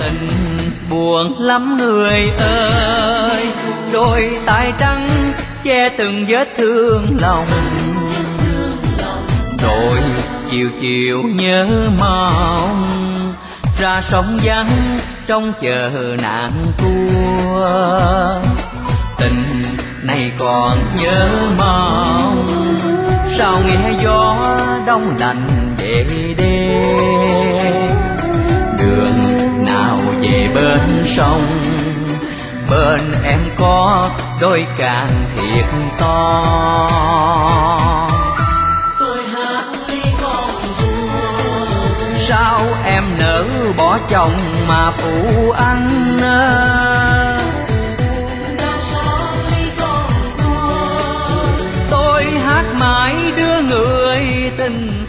Tình buồn lắm người ơi, đôi tay trắng che từng vết thương lòng. Rồi chiều chiều nhớ mong, ra sông vắng trong chờ nạn cua. Tình này còn nhớ mong, sao nghe gió đông lạnh về đêm. Đường nào về bên sông, bên em có đôi càng thiệt to. Tôi hát ly con buồn, Sao em nỡ bỏ chồng mà phụ anh? đã sao ly con buồn. Tôi hát mãi đưa người tình